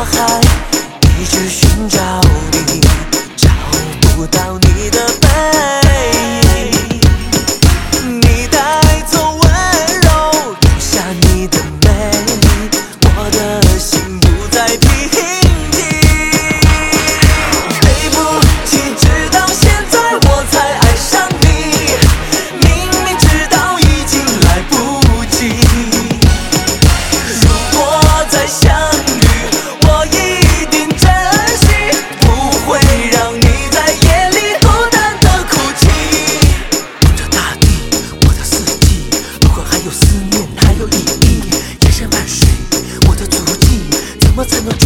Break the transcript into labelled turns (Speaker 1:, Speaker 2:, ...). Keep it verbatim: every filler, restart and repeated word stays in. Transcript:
Speaker 1: 海，一直寻找你，找不到你的背影。你带走温柔，留下你的美，我的心不再平静。对不起，直到现在我才爱上你，明明知道已经来不及。如果再相遇，我一定珍惜，不会让你在夜里孤单的哭泣。望着大地，我的四季，如果还有思念，还有意义，千山万水，我的足迹，怎么才能